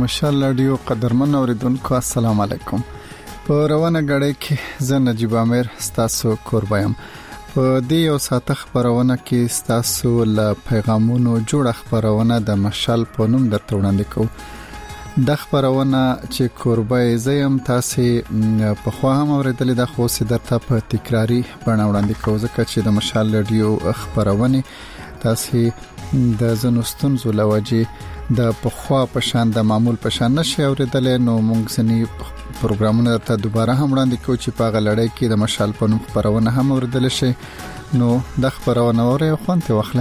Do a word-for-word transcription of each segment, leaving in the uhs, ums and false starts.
مشال رادیو قدرمن اوریدونکو السلام علیکم. په روانه غړې کې زه نجیب امیر ستاسو کوربایم. په دې یو ساعت خبرونه کې ستاسو له پیغامونو جوړ خبرونه د مشال په نوم درته وړاندې کوم. د خبرونه چې کوربای زیم تاسو په خو هم اوریدلې د خو سي درته په تکراری بڼه وړاندې کوم ځکه چې د مشال رادیو خبرونه تاسو د زنوستون زولوجي د پخوا په شان د معمول په شان نشي اوریدل. نو موږ سني پروګرامونه ته دوباره هم وړاندې کوو چې په غلړۍ کې د مشال په نوم خبرونه هم اوریدل شي. نو د خبرونه اوري خوانته واخله.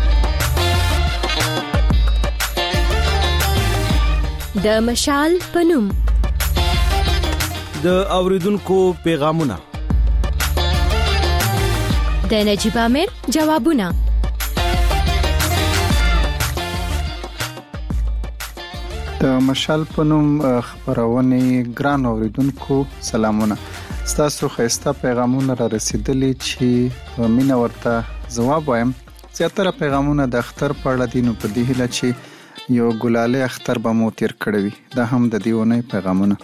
د مشال په نوم د اوریدونکو پیغامونه، د نجیب امیر جوابونه. د مشال په نوم خبرونه ګران اوریدونکو سلامونه. ستاسو خسته پیغامونه را رسیدلي چې مینا ورته جواب وایم. زیاتره پیغامونه د اختر په اړه دي، نو په دې هیله چې یو ګلاله اختر به مو تیر کړی وي. دا هم د دیونه پیغامونه.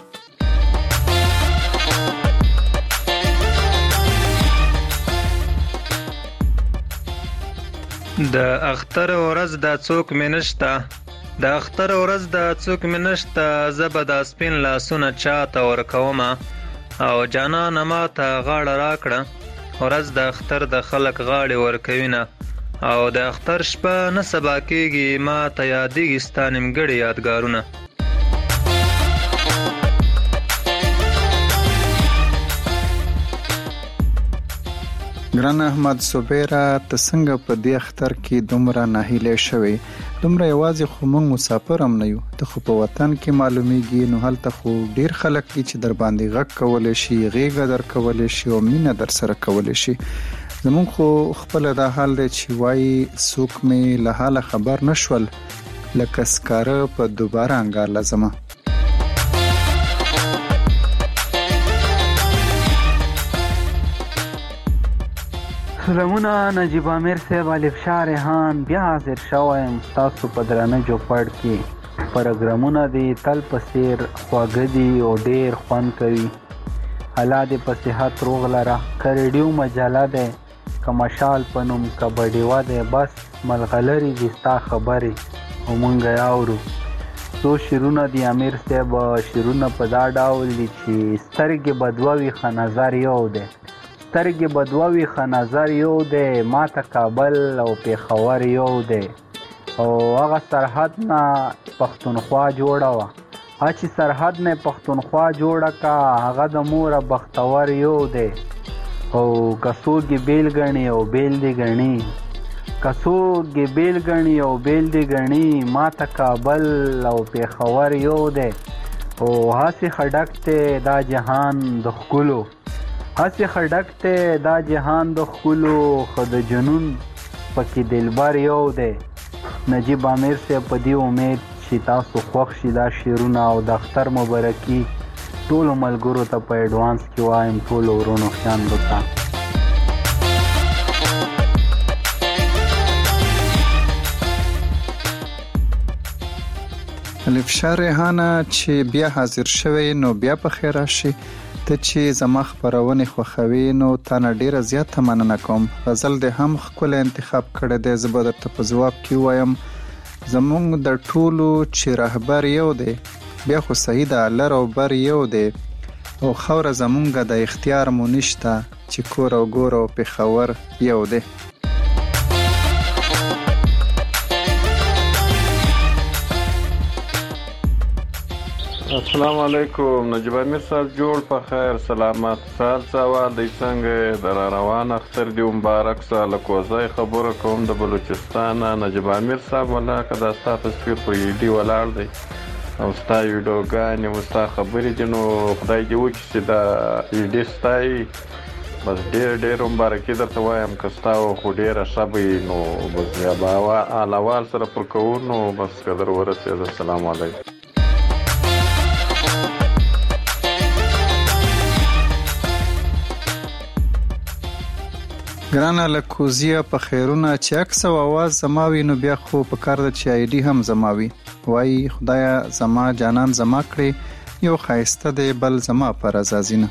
د اختر ورځ د څوک منشتا د اختر ورځ د څوک منشتا زبد اسپین لاسونه چاته ورکوما او جانان ما ته غاړه راکړه. ورځ د اختر د خلک غاړه ورکوینه او د اختر شپه نه سبا کېږي ما ته یادېږي ستا نیمګړي یادګارونه. ګران احمد صبیره ته څنګه په دې اختر کې دومره ناهیله شوی؟ دومره یوازې خو موږ مسافر هم نه یو، ته خو په وطن کې معلومیږي. نو هلته خو ډیر خلک دي چې در باندې غږ کولای شي، غېږه در کولای شي او مینه در سره کولای شي. زمون خو خپل دا حال دی چې وایي څوک مې له حاله خبر نشول لکه سکاره په دوباره انګار لازمه. سلامونه نجیب امیر صاحب، الفشا ریحان بیا حاضر شوم تاسو په درنه جوړ کې. پروګرامونه دي تل پسیر خواږه دي او ډیر خوند کوي. الله دې په صحت روغ لره. که ریډیو مجله ده که مشال په نوم کبډي و ده، بس ملغلري دي ستا خبرې او مونږ اورو. سو شیرونه دي امیر صاحب، شیرونه په دا ډول دي چې سترګې بدووي ښه نظر یو ده سترګې بدووي ښه نظر یو دی. ما ته کابل او پېښور یو دی او هغه سرحد نه پښتونخوا جوړه وه. هغه چې سرحد نه پښتونخوا جوړه کا هغه د موره بختور یو دی. او که څوک یې بیل ګڼي او بیل دې ګڼي که څوک یې بیل ګڼي او بیل دې ګڼي ما ته کابل او پېښور یو دی. او هسې خډک دی دا جهان د ښکلو هسې خډک ته دا جهان د ښکلو خو د جنون پکې دلبر یو دی. نجیب امیر صاحب په دې امید چې تاسو خوښ شي دا شعرونه او د اختر مبارکي ټولو ملګرو ته په ایډوانس کې وایم، ټولو ورونو خویندو ته. الفشا ریحانه چې بیا حاضر شوی، نو بیا په خیر راشي. ته چې زما خبرونه خوښوي نو تا نه ډیره زیاته مننه کوم. غزل دې هم خپل انتخاب کړی دی. زه به درته په ځواب کې وایم زمونږ د ټولو چې رهبر یو دی، بیا خو صحیح ده لر او بر یو دی او خوره زمونږ د اختیار مو نشته چې کور او ګور او پېښور یو دی. السلام علیکم نجیب امیر صاحب، جوړ په خیر سلامت. سال سوال دی څنګه در روان اختر دی مبارک سال کوزای خبره کوم د بلوچستان نجیب امیر صاحب. ولا کدا ستا تصویر په ایډي ولاړ دی او ستا ویډیوګانې او ستا خبرې دي، نو خدای دې وکړي چې دا ایډي ستایي. بس ډېر ډېر مبارکي درته وایم که ستا خو ډېره ښه به نو بس بیا به احوال سره پر کوو. نو بس که در ورسېد السلام علیکم. ګرانه لکوزیه په خیرونه چې عکس او आवाज زماوي، نو بیا خو په کار ده چې آی ډي هم زماوي. وای خدای زما جانان زما کړی یو خایسته دی بل زما پر ازازینه.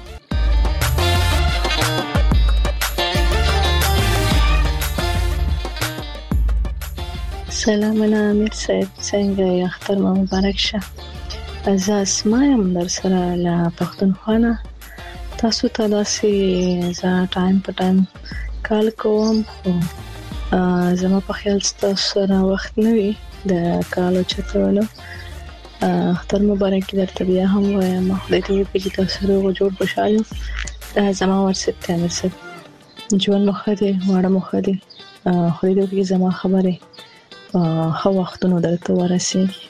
سلامونه امیر صاحب، څنګه یې؟ اختر مو مبارک شه. زه اسما یم در سره له پښتونخوا نه. تاسو ته داسې زه ټایم په ټایم کال کوم، خو زما په خیال ستاسو سره وخت نه وي د کالو چتولو. اختر مبارک درته بیا هم وایم، خدای دې وکړي چې تاسو روغ جوړ خوشحاله. دا زما ورسید ته امیر صاحب، ژوند مو ښه دی، واړه مو ښه دي. خدای دې وکړي زما خبرې ښه وختونو درته ورسیږي.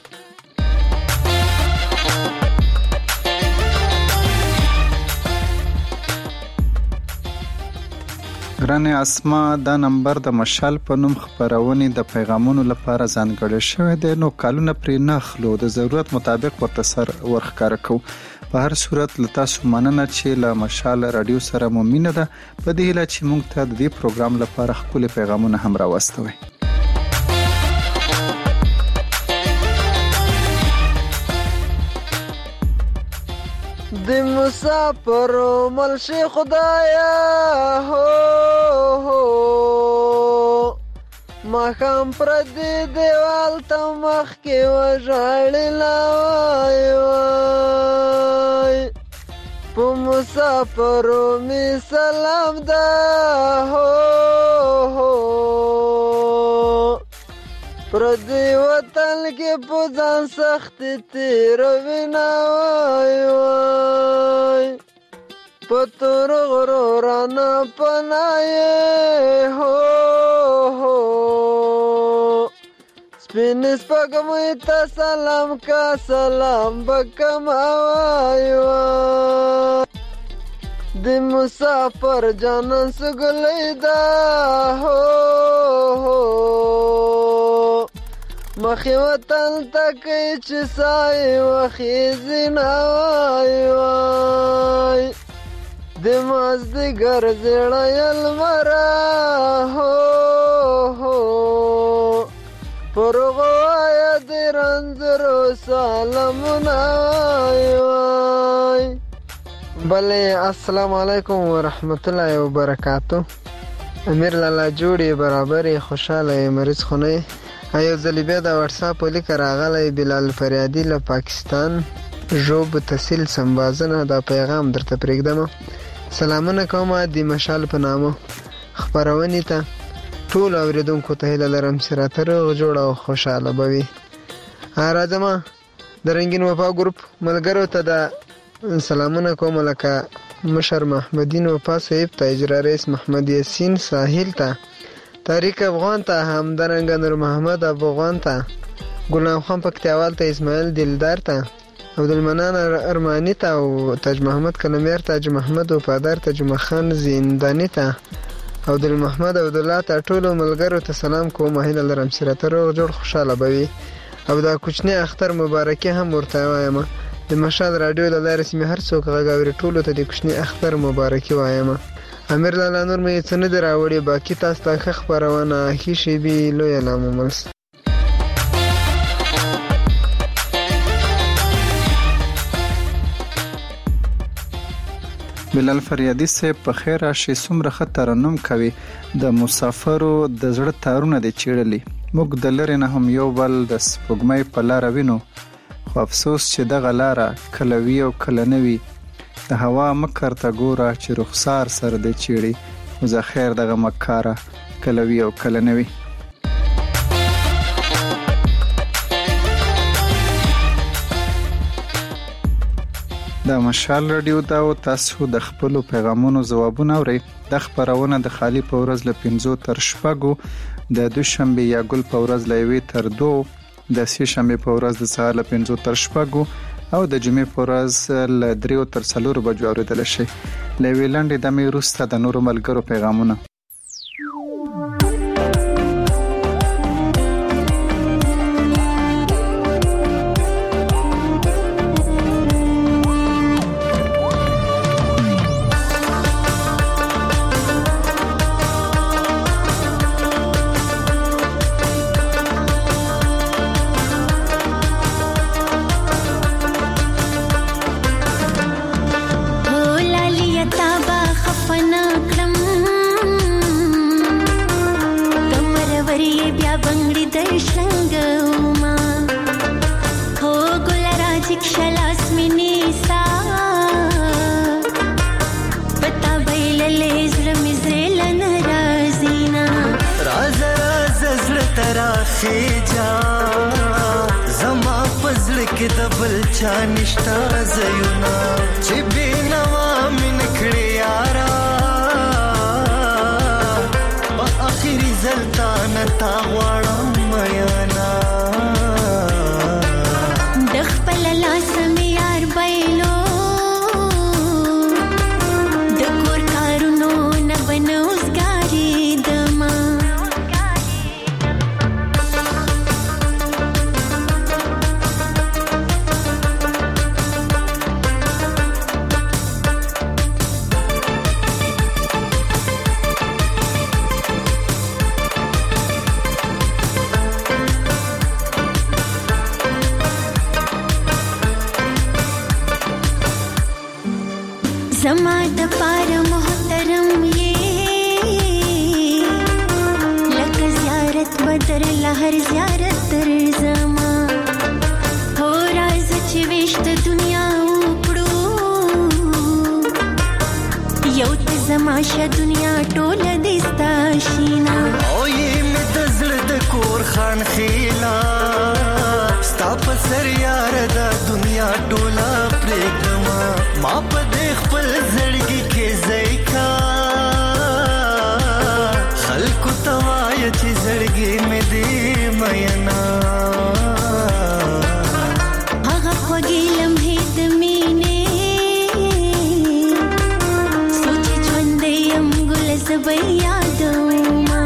ګرانې اسما، دا نمبر د مشال په نوم خبرونه د پیغامونو لپاره ځانګړی شوی دی، نو کالونه پرې نه خلو، د ضرورت مطابق ورته سر ورخکاره کو. په هر صورت له تاسو مننه چې له مشال رادیو سره مو مینه ده. په دې هیله چې موږ ته د دې پروګرام لپاره خپل پیغامونه هم راوستوي. د مسافر ملشي خدایا هو هو ما خام پر دې دیوال ته مخ کې وژړلا وای وای په مسافر می سلام ده هو هو پر دې وطن کې په ځان سخت تیر وینا وای وای پتور غرورانه پنایه هو هو سپین سپګمې ته سلام کا سلام بکم وای وای د مسافر جانان سګلې دا هو هو مخی وطن تکی چی سای وخی زینای وای دماز دیگر زیڑای المرا ہو ہو پرغوای دی رنزرو سالمونای وای. بله السلام علیکم ورحمت الله وبرکاتو. امیر لالا جوړی برابرې خوشاله مریض خونه ایو ځلې بیا د واتساپ لیک راغلی بلال فریادي له پاکستان ژوب تحصیل سمبازنه دا پیغام درته پرېږدم. سلامونه کومه د مشال په نامه خبرونې ته ټول اوریدونکو ته هیله لرم چې راته روغ جوړ او خوشحاله به وي. راځم د رنګین وفا ګروپ ملګرو ته د سلامونه کوم، لکه مشر محمدین وفا صاحب ته، اجرا رئیس محمد یاسین ساحل ته، طارق افغان ته، همدارنګ نور محمد افغان ته، ګلام خان پکتیاوال ته، اسماعیل دلدار ته، عبدالمنان ارمانی ته او تاج محمد کلمیر ته، تاج محمد وفادار ته، جمعه خان زندانی ته، عبدالمحمد عبدالله ته، ټولو ملګرو ته سلام کوم. هیله لرم چې راته روغ جوړ خوشحاله به وي او دا کوچنی اختر مبارکي هم ورته وایم. د مشال رادیو له لارې چې مې هر څوک غږ اوري ټولو ته د کوچني اختر مبارکي وایم. امیر لالا نور مې څه نه دی راوړی، باقي تاسو ته ښه خپرونه ښې شېبې لویه لامملس. بلال فریادي صاحب په خیر راشي، څومره ښه ترنم کوي. د مسافرو د زړه تارونه دې چیړلي، موږ د لرې نه هم یو بل د سپوږمۍ په لاره وینو، خو افسوس چې دغه لاره کله وي او کله نه وي. د هوا مکر ته ګوره چې رخسار سره دې چیړي، خو زه خیر دغه مکاره کله وي او کله نه وي. د مشال رادیو دا او تاسو د خپل پیغامونو ځوابونه اورئ. د خبرونه د خالی په ورځ له پنځو تر شپږو، د دوشنبه یا ګل په ورځ له یوې تر دوه، د سې شنبه په ورځ د سهار له پنځو تر شپږو او د جمعې په ورځ له دریو تر څلورو بجو اوریدل شي. له ویلانډې د مې روسته د نورو ملګرو پیغامونه. د بل چا نشتا زیونا چې بینوا من کړی یارا په اخري زلتا نتا غواړم میانا د خپل لاس مې یار بایلو د کور کارونو نه بنوزګاری دما زما د پاره محترم یې لکه زیارت بدر لهر زیارت تر زما هو راز چې وشت دنیا وکړو یو ته زما شه دنیا ټوله دې ستا شینا او یې مې د زړه د کور خان خیلا ستا په سر یار د دنیا ټوله پرېږدما ما په دې خپل زړګي کې ځای کا خلکو ته وایه چې زړګي مې دې مینا هغه خوږې لمحې د مینې سوچې ژوندی یم ګله زه به یادومه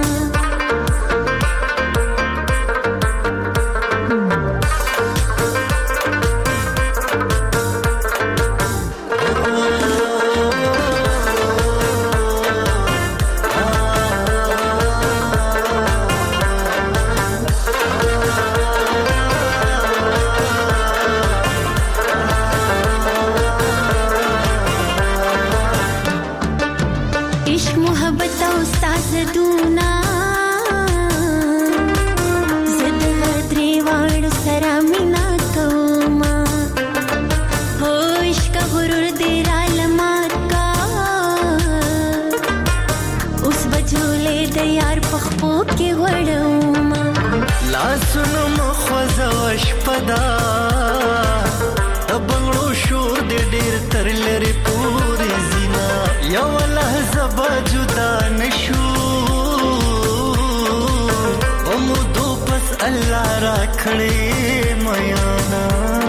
لاسونو مخوزه وشپدا د بنګړو شور دې ډېر تر لرې پورې زینا یو لحظه به جدا نشو ومودو پس الله را کړې میانا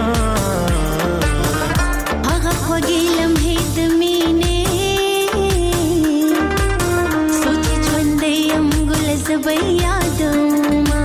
هغه خوږې لمحې د مینې سوچې ژوندی یم ګله زه به یادومه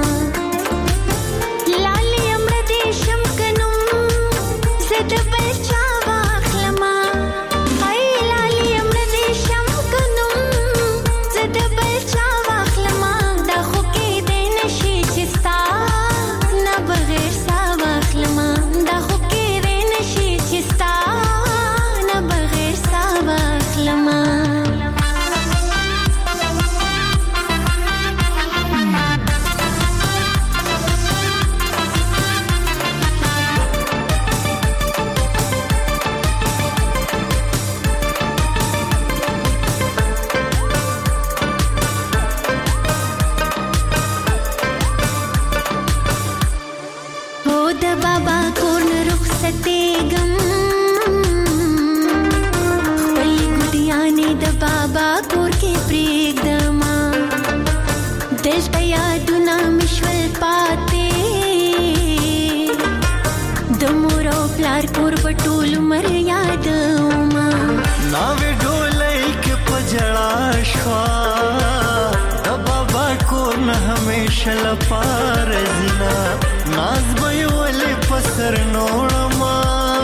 کور بټول مر یادوما ناوې ډولۍ کې پجړا شوا د بابا کور نه همیشه لپاره زینا ناز به ولې پسر نوړما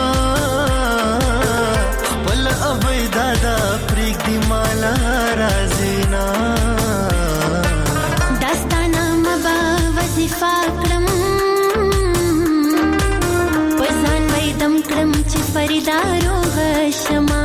خپل ابي دادا پرېږدي مالا رازینا داستانه مبا وظیفه کړم کړم چې فریدا روغ شما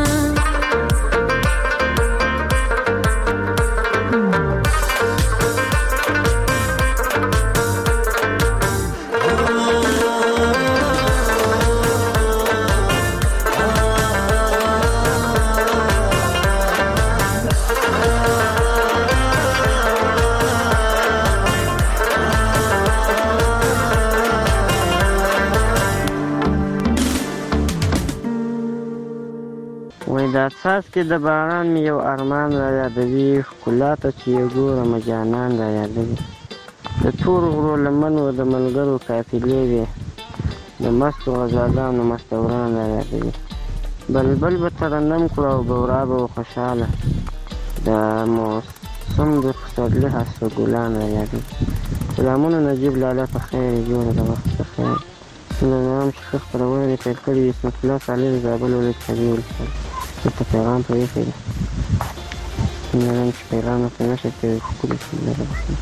دا څاڅکي د باران مې یو ارمان را یادوي، ښکلا ته چې یې ګورم جانان را یادوي. د تور غرو لمنو د ملګرو قافلې وې، د مستو غزاګانو مستوران را یادوي. بلبل به ترنم کړو او بورا به خوشحاله، د موسم د پسرلي هسته ګلان را یادوي. سلامونه نجیب لاله په خیر جوړه د وخت په خیر. څنګه نام چې ښه خپرونه یې پیل کړي اسمت الله صالح د زابل ولایت کبیر ولسوالۍ. دلته پیغام په ایښی دی، څنګه نام چې پیغام ورته نه شي کوي ښکلي څنګه ده بخښنه.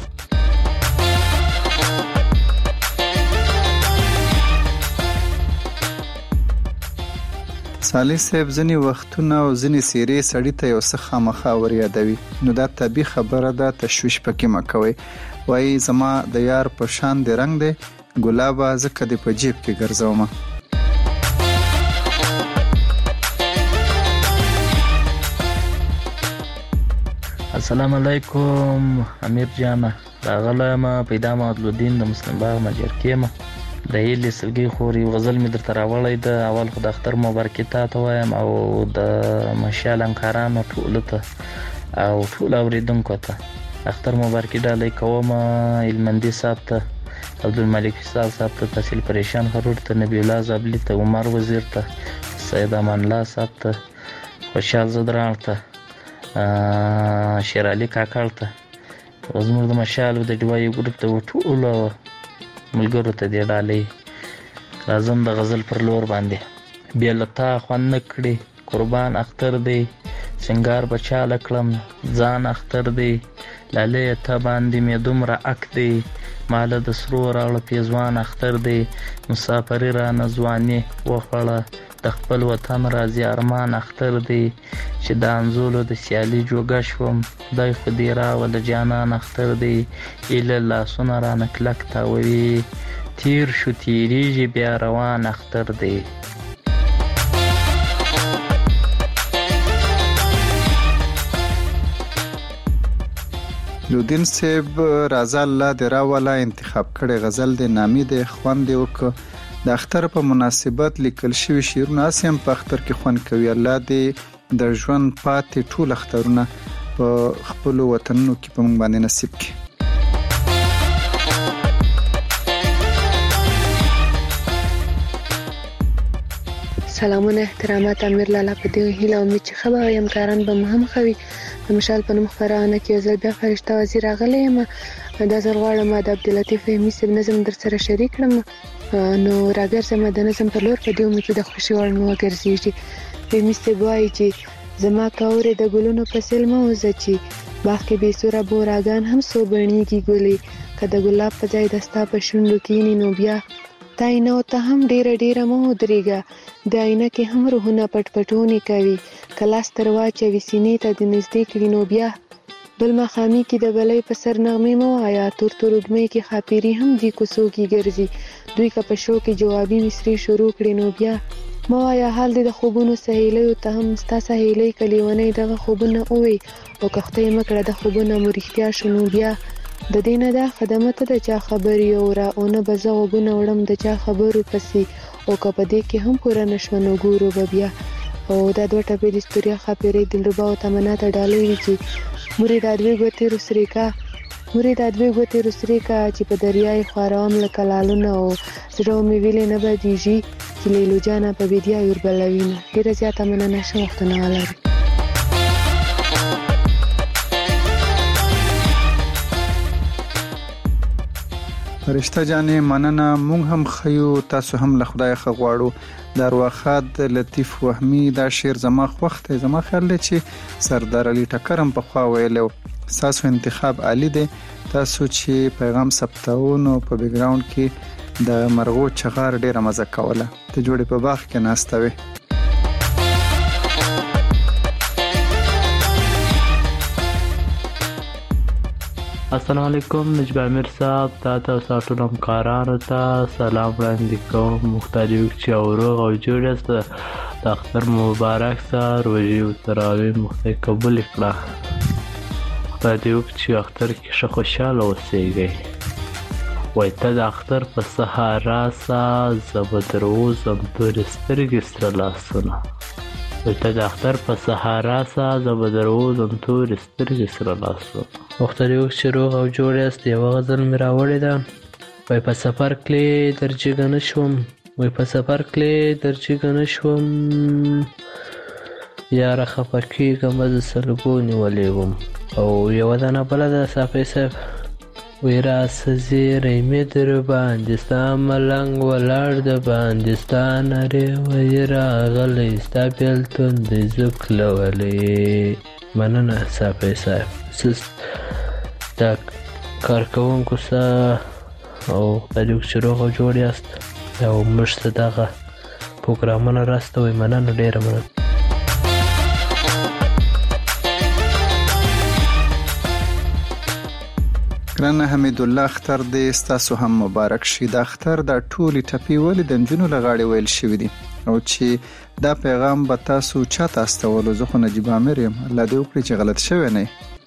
صالح صاحب ځینې وختونه او ځینې څیرې سړي ته یو څه خامخا ور یادوي، نو دا طبیعي خبره ده، تشویش پکې مه کوئ. وایي زما د یار په شان دی رنګ دی، ګلابه ځکه دې په جیب کې ګرځومه. السلام علیکم امیر جانه، راغلی ما پیدا معدلالدین د مسلم باغ مجرکې ما د هیلې سلګۍ خور یو غزل مې درته راوړی ده. اول خو د اختر مبارکي تا ته وایم او د مشال همکارانو ټولو ته او ټولو اورېدونکو ته اختر مبارکي ډالۍ کوم. هلمندي صاحب ته، عبدالملک فیصل صاحب ته، تحصیل پریشان خرور ته، نبی الله زابلي ته، عمر وزیر ته، سید امان الله صاحب ته، خوشحال زدران ته، شیر علي کاکړ ته، زموږ د مشال د ډیوایي ګروپ ته ټولو ملګرو ته دې ډالۍ. راځم د غزل پر لور باندې. بې له تا خوند نه کړې قربان اختر دی، سنگار بچاله کړم ځان اختر دی، لالې ته باندې مې دومره اک دی، ماله د سرو راوړه پیزوان اختر دی، مسافري رانه ځواني وخوړه، د خپل وطن راځي ارمان اختر دی، چې د انځولو د سیالي جوګه شوم، خدای خو دې راوله جانان اختر دی، ایله لاسونه رانه کلک تاووي، تیر شو تیریږي بیا روان اختر دی. لودین صاحب راځه الله دې راوله، انتخاب کړی غزل دې نامي دی، خوند دې وکړه. د اختر په مناسبت لیکل شوي شعرونه هسې هم په اختر کې خوند کوي. الله دې د ژوند پاتې ټول اخترونه په خپلو وطنونو کې په موږ باندې نصیب کړي. سلامونه احترامات امیر لالا، په دې هیله امید چې ښه به وي، همکاران به مو هم ښه وي. د مشال په نوم خپرونه کې یو ځل بیا فرشته وزیر راغلی یم. دا ځل غواړم د عبداللطیف فهمي صاحب نظم در سره شریک کړم، نو راګرځم د نظم پر لور، په دې امید چې د خوښۍ وړ مې وګرځېږي. فهمي صاحب وایي چې زما کاورې د ګلونو په سیل مه وځه، چې باغ کې بې سوره بوراګان هم څو بڼېږي ګلې، که د ګلاب په ځای د ستا په شونډو کښېني نو بیا تا آینه ته هم ډېره ډېره مه ودرېږه، د آینه کې هم روحونه پټ پټونې کوي، که لاس تر واچوي سینې ته دې نږدې کړي نو بیا بل ماښامي کې د بلۍ په سر نغمې مه وایه، تور تور وږمۍ کې ښاپېري هم دې کوڅو کې ګرځي، دوی که په شو کې جوابي مصرې شروع کړي نو بیا مه وایه حال دې د خوبونو سهیلیو ته هم ستا سهیلۍ که لیونۍ دغه خوبونه ووی، او که خدای مه کړه د خوبونه مو رښتیا شو نو بیا د دې نه دا خدمه ته د چا خبرې اوره، او نه به زه غوږونه وړم د چا خبرو پسې، او که په دې کې هم پوره نه شوه نو ګورو به بیا. او دا دوه ټپې د ستوریا ښاپېرۍ دلربا او تمنا ته ډالۍ وي چې مورې دا دوې ګوتې رسرې کا مورې دا دوې ګوتې رسرې کا چې په دریای خواروم لکه لالونه، او زړه مې ویلې نه بدېږي چې لیلو جانه په بیدیا وربلوینه. ډېره زیاته مننه، ښه وختونه ولرئ. فرشته جانې مننه، مونږ هم خیو، تاسو هم له خدای ښه غواړو. د ارواښاد لطیف وهمي دا شعر زما خوښ دی، زما خیال دی چې سردار علي ټکر هم پخوا ویلی و. ستاسو انتخاب عالی دی، تاسو چې پیغام ثبتاو نو په بیک ګراوند کې د مرغو چغار ډیره مزه کوله، ته جوړې په باغ کې ناسته وې. السلام علیکم نجیب امیر صاحب، تا ته او ټول همکارانو ته سلام وړاندې کوم. مختار یو چې روغ او جوړ یاست، د اختر مبارک سهار روژې او تراویح مو خدای قبول کړه. خدای دې وکړي چې اختر کې ښه خوشحاله اوسېږئ. وایي ته د اختر په سهار راسه، زه به در ووځم تورې سترګې سره لاسونه. وای ته د اختر په سهارا سه زه به در ووځم تورې سترګې سره لاس وم. مختار یو چې روغ او جوړ یاست یوه غزل مې راوړې ده. وای په سفر کلی در جګه نه شوم، وای په سفر کلی در جګه نه شوم، یاره خفه کېږم زه سلګو نیولې وم. او یوه دانه بله ده صافی صاحب، وی راسه زیری مې در باندې ستا ملنګ ولاړ د باندې ستا نرې وی راغلی ستا بېلتون دی زکلولی. مننه صافی صاحب، سس دا کارکوونکو سه او خدای چې روغ او جوړ یاست او موږ ته دغه پروګرامونه راستوئ. مننه، ډېره مننه. ګرانه حمیدالله اختر دې ستاسو هم مبارک شي. د اختر د ټولې ټپې ولې د نجونو له غاړې ویل شوي دي او چې دا پیغام به تاسو چاته استولو؟ زه خو نجیب عامر یم، الله دې وکړي چې غلط شوی نه.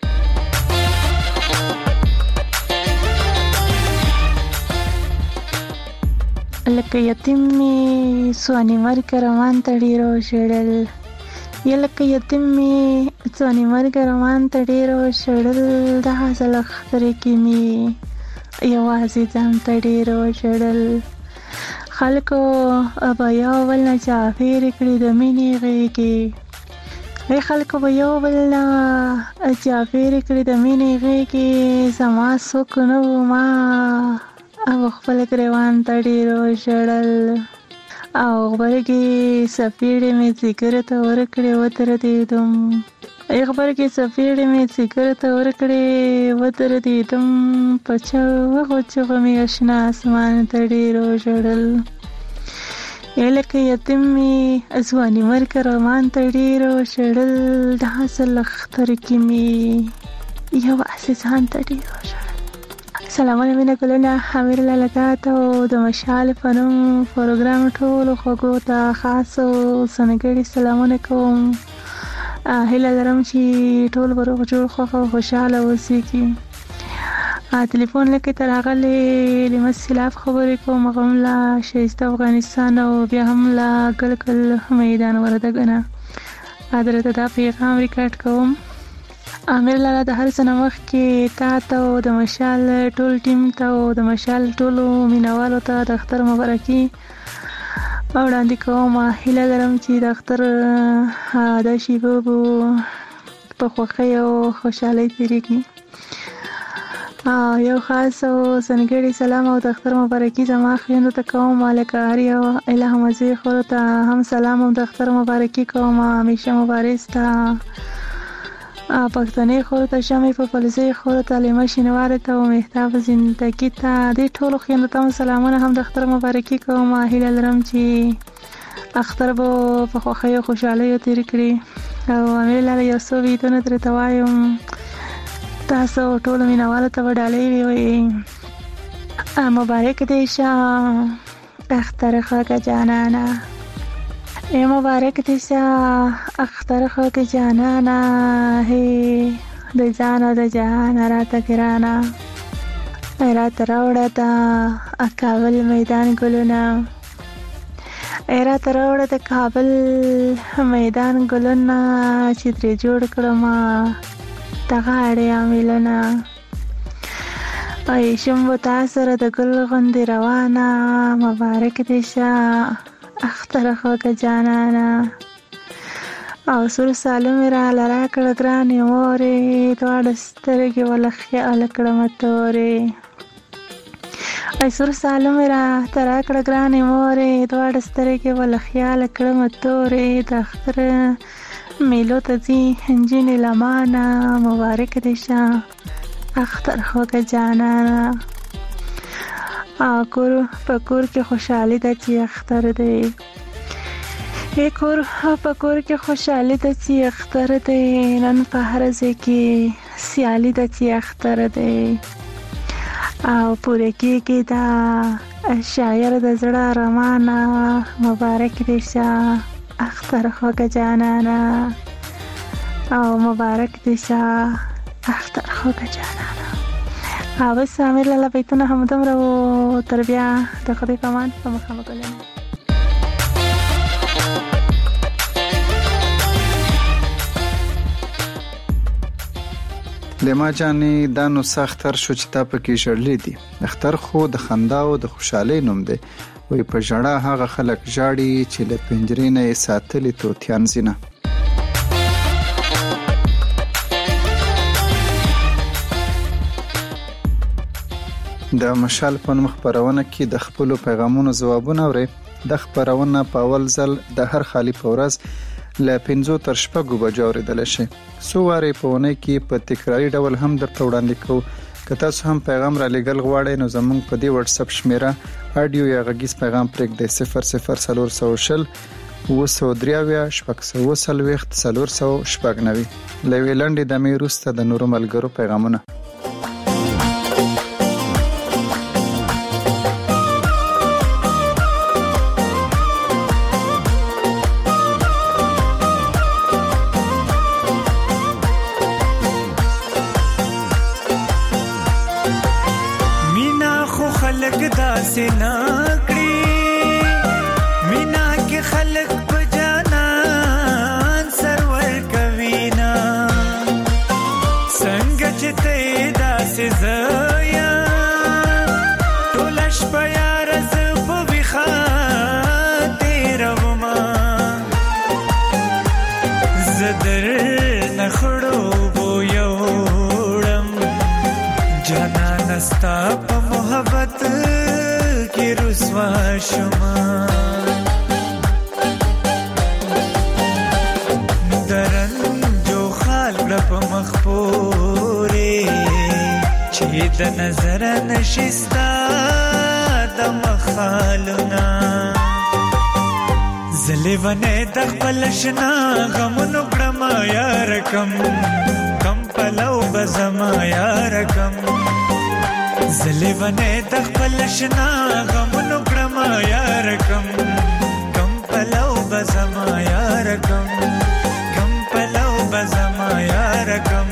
لکه یتیم می سوانی مرګ روان ته ډېر وژړل، یا لکه یتیم می سوانی مرګ روان ته ډېر وژړل، د حاصل اختر کې می یوازې ځان ته ډېر وژړل. خلکو به یو بل نه چاپېر کړي د مینې غېږې، ای خلکو به یو بل نه چاپېر کړي د مینې غېږې، زما څوک نه و ما او خپل ګریوان ته ډېر وژړل. او غبرګې سپېړې مې ځیګر ته ورکړې ودرېدم، ای غبرګې سپېړې مې ځیګر ته ورکړې ودرېدم، په چغو چغو مې اشنا اسمان ته ډېر وژړل. ای لکه یتیم مې ځواني مرګ روان ته ډېر وژړل، د حاصل اختر کې مې یوازې ځان ته ډېر وژړل. سلامونه مینه ګلونه، امیر لاله تاته او د مشال په نوم پروګرام ټولو خوږو ته خاص او ځانګړي سلامونه کوم. هیله لرم چې ټول به روغ جوړ خوښ او خوشحاله اوسېږي. تلیفون لکه تر راغلی لمس خلاف خبرې کوم، هغه هم له ښایسته افغانستان او بیا هم له ګلګل میدان وردګه درته دا پیغام ریکارډ کوم. امیر لاله د هر څه نه مخکې تا ته او د مشال ټول ټیم ته او د مشال ټولو مینوالو ته د اختر مبارکي وړاندې کوم. هیله لرم چې د اختر دا شیبه به په خوښۍ او خوشحالۍ تېرېږي. یو خاص او ځانګړی سلام او د اختر مبارکي زما خویندو ته کوم، لکه هر یو الهام وزیر خورو ته هم سلام او د اختر مبارکي کوم. همیشه مبارز ته پښتنې خور ته، شمې په فلزۍ خور ته، لیمه شینوارې ته او مهتاب زندګي ته، دې ټولو خویندو ته هم سلامونه، هم د اختر مبارکي کوم. هیله لرم چې اختر به په خوښۍ او خوشحالیو تېر کړي. او امیر لاله یو څو بیتونه درته وایم، تاسو ټولو مینوالو ته به ډالۍ ووایي. مبارک دې شه اختر خوږه جانانه، ای مبارک دې شه اختر خوږه جانانه، هی د ځان او د جهان راته ګرانه، راته راوړه د کابل میدان ګلونه، ای راته راوړه د کابل میدان ګلونه، چې ترې جوړ کړم د غاړې عاملونه. ای شمبو تا سره د ګل غوندې روانه، مبارک دې شه اختر خوږه جانانه. او سور سالو مې راله راکړه ګرانې مورې، دواړه سترګې وله خیاله کړم تورې. ای سور سالو مې راته راکړه ګرانې مورې، دواړه سترګې وله خیاله کړم تورې. د اختر میلو ته ځي نجونې لمانه، مبارک دې شه اختر خوږه جانانه. کور په کور کې خوشحالي ده چې اختر دی، ای کور په کور کې خوشحالي ده چې اختر دی، نن په هر ځای کې سیالي ده چې اختر دی. او پوره کېږي دا شاعر د زړه ارمانه، مبارک دې شه اختر خوږه جانانه، او مبارک دې شه اختر خوږه جانانه. او بس امیر لاله بیتونه همدومره و، تر بیا د خدای په امان په مخه وګلم. لما جانې دا نو سختر شو چې تا پکې ژړلې دي. اختر خو د خندا او د خوشحالۍ نوم دی. وای په ژړا هغه خلک ژاړي چې له پنجرې نه یې ساتلي توتیان ځینه. د مشال په نوم خپرونه کې د خپلو پیغامونو ځوابونه اورئ. د خپرونه په اول ځل د هر خالی په ورځ له پنځو تر شپږو بجو اورېدلی شي. څو وارې په اونۍ کې په تکراري ډول هم درته وړاندې کوو. که تاسو هم پیغام را لېږل غواړئ نو زموږ په دې وټساپ شمېره اډیو یا غږیز پیغام پرېږدئ صفر صفر څلور سوه شل اوه سوه درې اویا شپږ سوه اوه څلوېښت څلور سوه شپږ نوي. له یوې لنډې دمې وروسته د نورو ملګرو پیغامونه. سینا کړی مینا کې خلق په جانان سرور کوینا څنګه چې ته داسې زیا ټولش په یار ز په وخا تیروما زدر نخړو بو یوړم جانا نستا په محبت کی رسوا شما درن جو خال رب مخبوری چی د نظر نشستا د مخالونا زلیونه د خپل شنا غمونو کړما یار کم کم پلو بزما یار کم زلیونه د خپل شنا غمونو کړما یار کم کم پلو بزما یار کم کم پلو بزما یار کم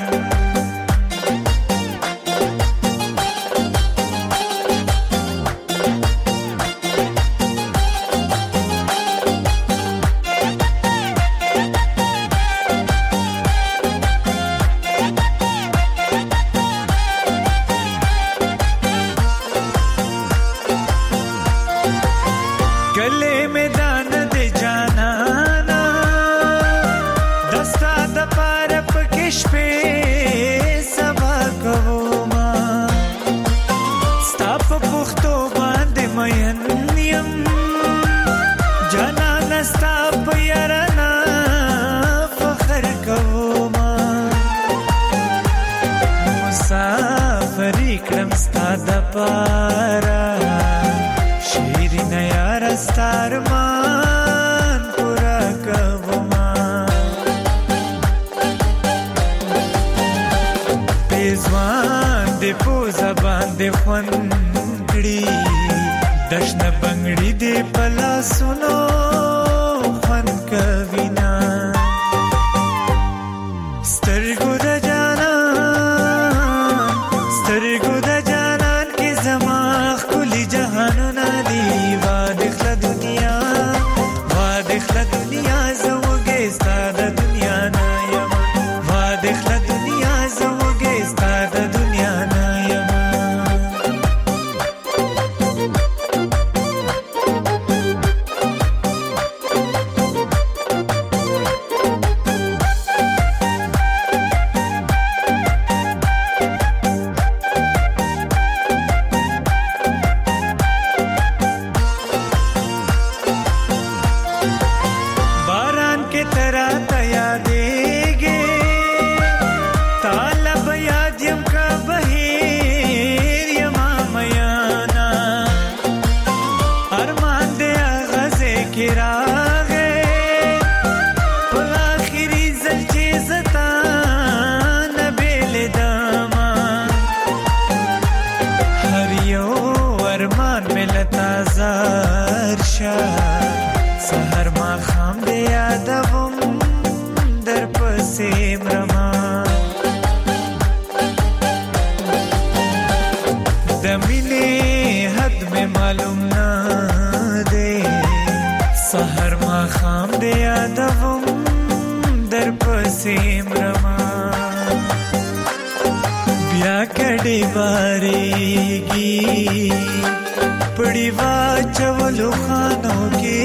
کډې باریږي پړی واچولو خانو کې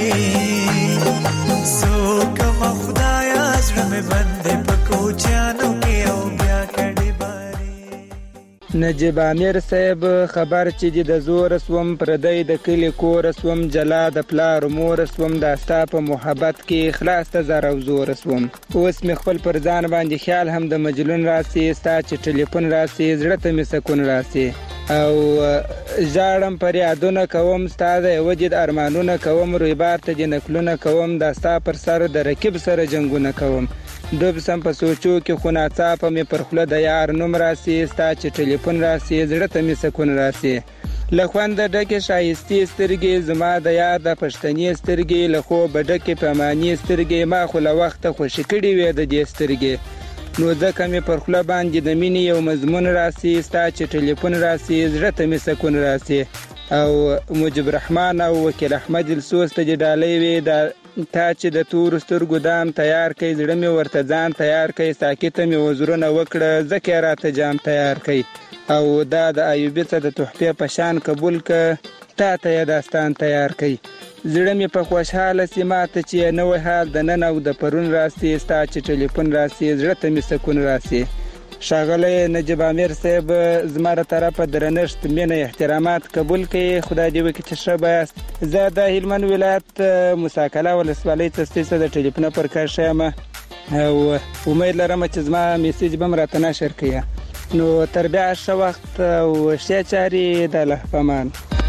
څوک ما خدایا زړه مې بندې په کوچیانو کې او بیا کډې باري. نجیب امیر صاحب خبر چې د زور سوم پردی د کلی کور سوم جلا د پلار مور سوم د ستا په محبت کې خلاص ته زر او زور سوم. اوس مې خپل پر ځان باندې خیال هم د مجلون راسي ستا چې ټلیفون راسي زړه ته مې سکون راسي او ژاړم پر یادونه کوم ستا د وجد ارمانونه کوم رویبار ته د نکلونه کوم د ستا پر سر د رکیب سره جنگونه کوم ډوب سم په سوچو کې خو ناڅاپه مې پر خوله د یار نوم راسي ستا چې ټلیفون راسي زړه ته مې سکون راسي. له خونده ډکې ښایستې سترګې زما د یار د پښتنې سترګې له خوبه ډکې پیمانې سترګې ما خو له وخته خوشې کړې وې د دې سترګې نو ځکه مې پر خوله باندې د مینې یو مضمون راسي ستا چې ټلیفون راسي زړه ته مې سکون راسي. او مجب رحمان او وکیل احمد السوس ته دې ډالۍ وې د تا چې د تور سترګو دام تیار کړي زړه مې ورته ځان تیار کړي ساکته مې وزرونه وکړه ځکه یې راته جام تیار کړي او دا د ایوبي څه د تحفې په شان قبول که تا ته یې داستان تیار کړي. زړه مې په خوشحاله سي ماته چې نوی حال د نن او د پرون راسي ستا چې ټلیفون راسي زړه ته مې سکون راسي. ښاغلی نجیب امیر صاحب زما له طرفه درنښت مینه احترامات قبول کړئ خدای دې وکړي چې ښه به یاست. زه د هلمند ولایت موساکله ولسوالۍ څستۍ څخه د ټلیفونه پر کار ښه یم او امید لرم چې زما میسیج به م راته نشر کړي نو تر بیا ښه وخت او ښې چارې د الله په امان.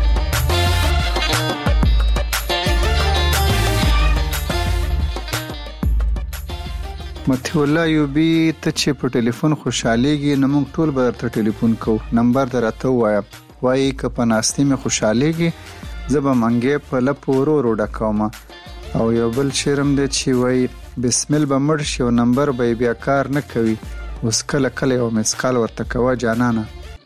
متي الله ایوبي ته چې په ټلیفون خوشحالېږي نو موږ ټول به درته ټلیفون کوو نمبر در راته ووایه وایي که په ناستې مې خوشحالېږي زه به منګې په لپو ورو ورو ډکومه او یو بل شعر هم دی چې وایي بسمل به مړ شي او نمبر به یې بیا کار نه کوي اوس کله کله یو مسکال ورته کوه جانانه.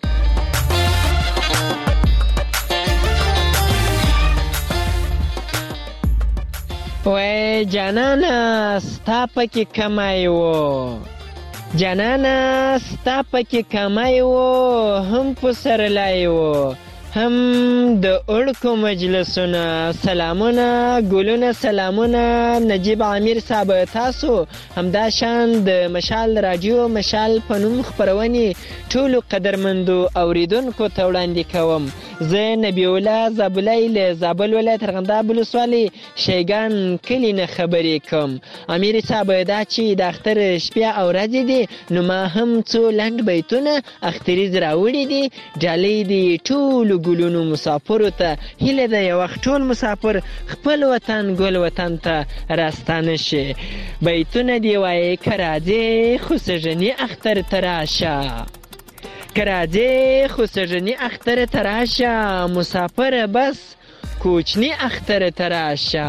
وای جانانا ستا پکې کمای و جانانا ستا پکې کمای و هم پسرلای و هم د اړکو مجلسونه سلامونه ګلونه سلامونه نجیب امیر صاحب تاسو همدا شان د مشال رادیو مشال په نوم خپرونې ټولو قدرمندو اوریدونکو ته وړاندې کوم. زه نبی الله زابلی له زابل ولایت ارغنداب ولسوالۍ شیګان کلي نه خبرې کوم. امیر صاحب دا چې د اختر شپې او ورځې دي نو ما هم څو لنډ بیتونه اختریز راوړي دي ډالۍ دي ټولو ګلونو مسافرو ته هیله ده یو وخت ټول مسافر خپل وطن ګل وطن ته راستانه شي. بیتونه دی وایي که راځې خو سږني اختر ته راشه که راځې خو سږني اختر ته راشه مسافر بس کوچني اختر ته راشه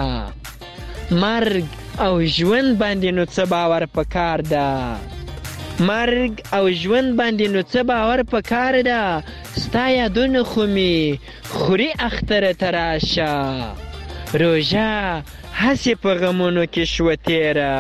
مرګ او ژوند باندې نو څه باور پکار ده مرګ او ژوند باندې نو څه باور پکار ده ستا یادونه خو مې خوري اختر ته راشه روژه هسې په غمونو کې شوه تیره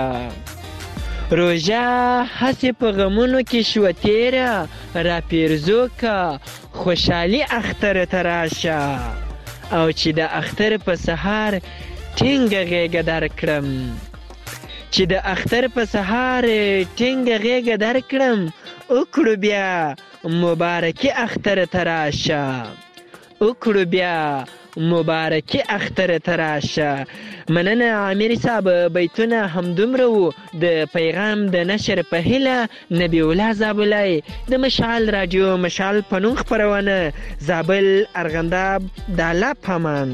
روژه هسې په غمونو کې شوه تیره را پیرزو که خوشحالي اختر ته راشه او چې د اختر په سهار ټینګه غېږه درکړم چې د اختر په سهار ټینګه غېږه درکړم وکړو بیا مبارکي اختر ته راشه وکړو بیا مبارکي اختر ته راشه. مننه امیر صاحب بیتونه همدومره وو د پیغام د نشر په هیله نبی الله زابلی د مشال رادیو مشال په نوم خپرونه زابل ارغنداب د الله په امان.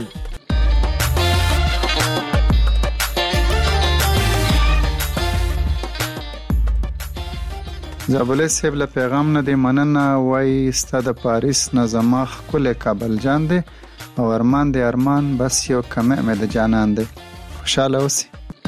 زابلی صاحب له پیغام نه دی مننه وایي ستا د پاریس نه زما ښکلی کابل جان دی او ارمان دی ارمان بس یو کمه مې د جانان دی خوشحاله اوسئ.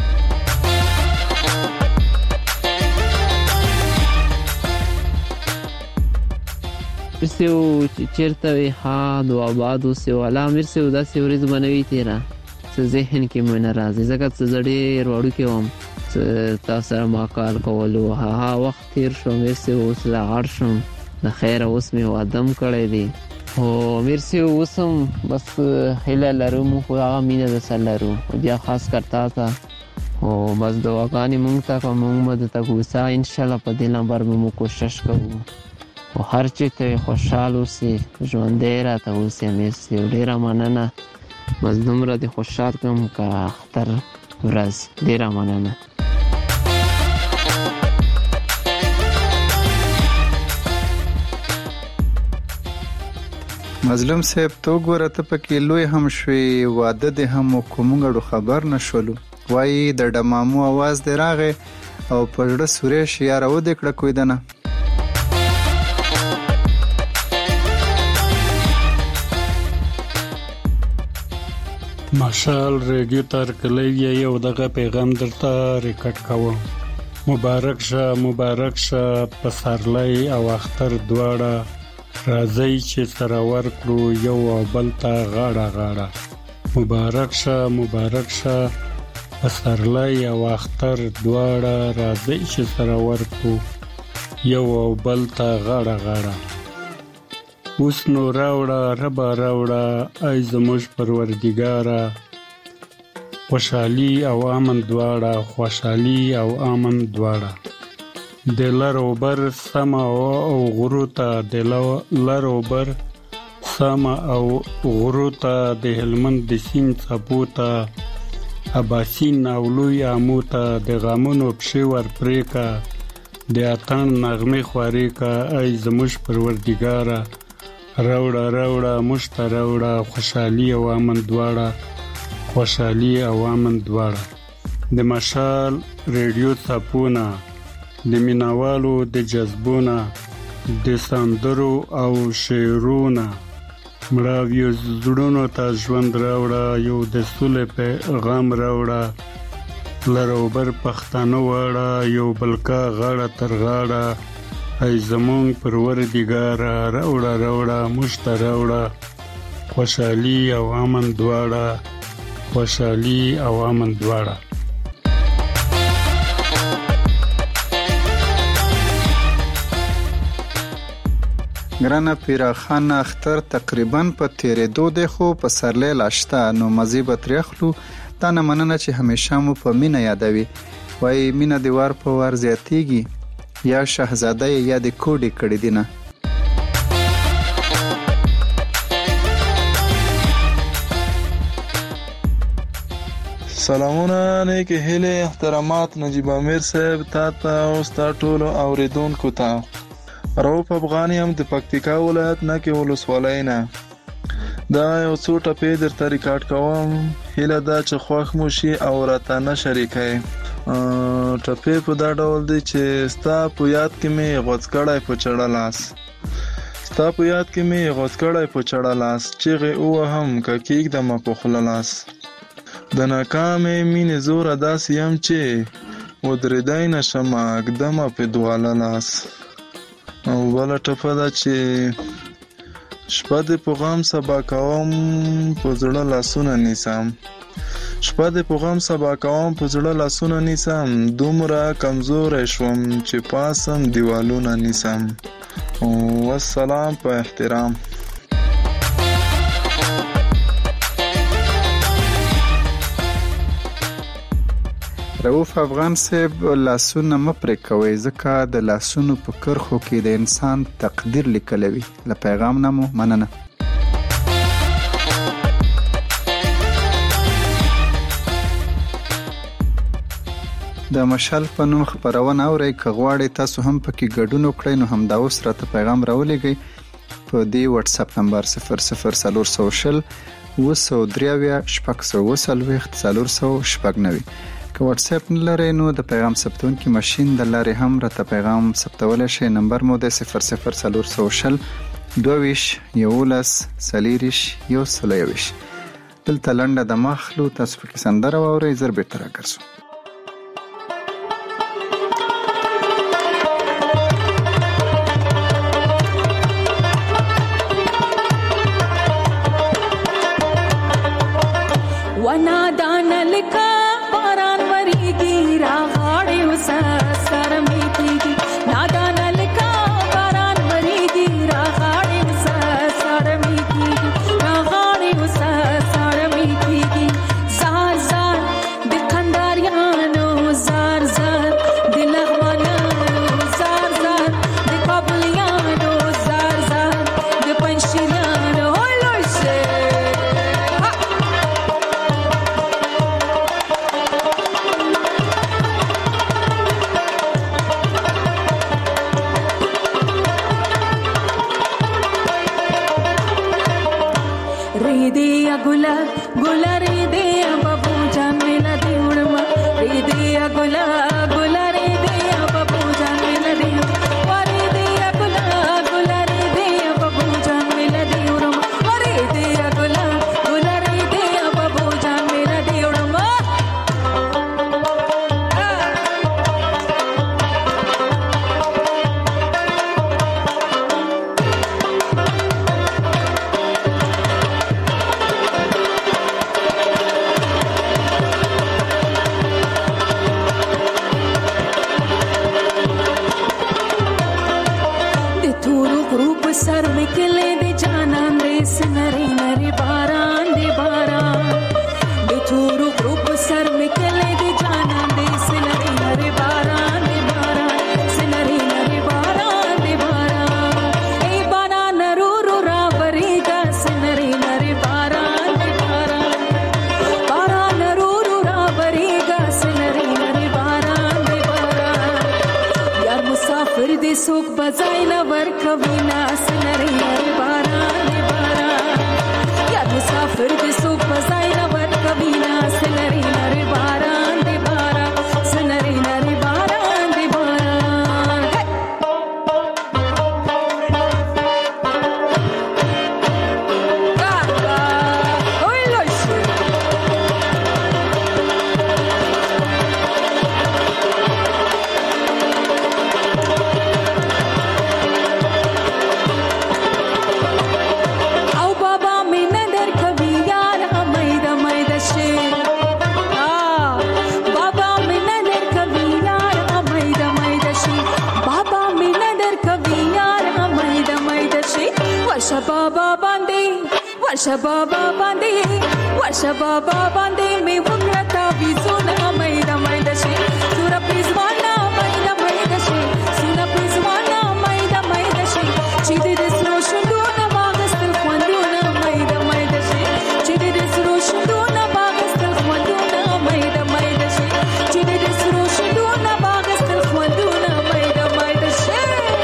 مرسیو چې چېرته وي ښاد و آباد اوسې والا مرسیو داسې ورځ به نه وي تېره څه ذهن کې مې نه راځي ځکه څه زه ډېر وړوکی وم څه تا سره ما کار کولو هغه وخت تېر شو مرسیو اوس لا غټ شوم د خیره اوس مې واده هم کړی دی. خو امیر صاحب اوس هم بس هیله لرو موږ خو هغه مینه درسره لرو. بیا خاص کر تا ته او بس دعاګانې موږ ته کوه، موږ به درته کوسه انشاءالله په دې نمبر به موږ کوشش کوو. خو هر چېرته وي خوشحال اوسې، ژوندی راته اوسې امیر صاحب. ډېره مننه، بس دومره دې خوشحال کړم که اختر ورځ. ډېره مننه. مظلوم صاحب ته وګوره، ته پکې لوی هم شوې، واده دې هم وکړو، موږ اړو خبر نه شولو. وایي د ډمامو اواز دې راغی او په زړه سوری شي یاره ودې کړه کویدنه. مشال ریډیو ترکلی یو دغه پیغام درته ریکارډ کوم. مبارک شه مبارک شه پسرلی او اختر دواړه، راځئ چې سره ورکړو یو او بل ته غاړه غاړه. مبارک شه مبارک شه پسرلی او اختر دواړه، راځئ چې سره ورکړو یو او بل ته غاړه غاړه. اوس نو راوړه ربا راوړه ای زموږ پروردګاره، خوشحالي او امن دواړه، خوشحالي او امن دواړه. د لر او بر سمه او غرو ته، د لر او بر سمه او غرو ته، د هلمند د سیند څپو ته، اباسین او لوی آمو ته، د غمونو پښې ور پرې که، د اتڼ نغمې خوارې که ای زموږ پروردګاره. راوړه راوړه موږ ته راوړه خوشحالي او امن دواړه، خوشحالي او امن دواړه. د مشال ریډیو څپونه، د مینوالو د جذبونه، د سندرو او شعرونه، مړاویو زړونو ته ژوند راوړه، یو د سولې پیغام راوړه. لر او بر پښتانه واړه، یو بلکه غاړه تر غاړه، ای زمونږ پروردګاره. راوړه راوړه موږ ته راوړه خوشحالي او امن دواړه، خوشحالي او امن دواړه. ګرانه پیراخان اختر تقریبا په تیرېدو دی، خو پسرلی لا شته، نو مزې به ترې اخلو. تا نه مننه چې همیشه مو په مینه یادوي. وایي مینه د وار په وار زیاتیږي، یا شهزاده یا د کوډې کړي دي نه. سلامونه، نیکې هیلې، احترامات نجیب امیر صاحب تا ته او ستا ټولو اوریدونکو ته. رؤف افغانی هم د پکتیکا ولایت نکې ولسوالۍ نه. دا یو څو ټپې درته ریکارډ کوم، هیله ده چې خوښ مو شي او راته نه شریکئ. ټپې په دا ډول دی چې ستا په یاد کې مې غوڅ کړی په چړه لاس، ستا په یاد کې مې غوڅ کړی په چړه لاس، چیغې ووهم که کېږدمه په خوله لاس. د ناکامې مینې زوره داسې یم چې ودرېدی نه شمه ږدمه په دواله لاس. او بله ټپه ده چې شپه دې په غم سبا کوم په زړه لاسونه نیسم، شپه دې په غم سبا کوم په زړه لاسونه نیسم، دومره کمزوری شوم چې پاسم دیوالونه نیسم. والسلام په احترام. رؤف افغان صاحب لاسونه مه پرې کوئ، ځکه د لاسونو په کرښو کې د انسان تقدیر لیکلی وي. له پیغام نه مو مننه. د مشال په نوم خپرونه اورئ، که غواړئ تاسو هم پکې ګډون وکړئ نو همدا اوس راته پیغام راولېږئ په دې واتس اپ نمبر صفر صفر څلور سوه شل اوه سوه درې اویا شپږ سوه اوه څلوېښت څلور سوه شپږ نوي. که واتس اپ نه لرئ نو د پیغام ثبتونکي ماشین د لارې هم راته پیغام ثبتولی شئ. نمبر مو د صفر صفر څلور سوه شل دوه ویشت یولس څلېرویشت یو سل یو ویشت. دلته لنډه دمه اخلو، تاسو پکې سندره واورئ، زر بېرته راګرځو. Sara me tegi, nada nalka baran varegi. کې څوک بځای نه ورکوي نه سنري نری باران دی باران یا مسافر کې څوک بځای نه ورکوي نه سنري نری باران دی باران سنري نری باران دی باران کاکا وای لوش Baba bandi, Washa Baba bandi, Washa Baba bandi, me wukrata vizuna maida maida shi, Sura prizwana maida maida shi, Sura prizwana maida maida shi, Chidi desro shunduna magastal khwanduna maida maida shi, Chidi desro shunduna magastal khwanduna maida maida shi, Chidi desro shunduna magastal khwanduna maida maida shi.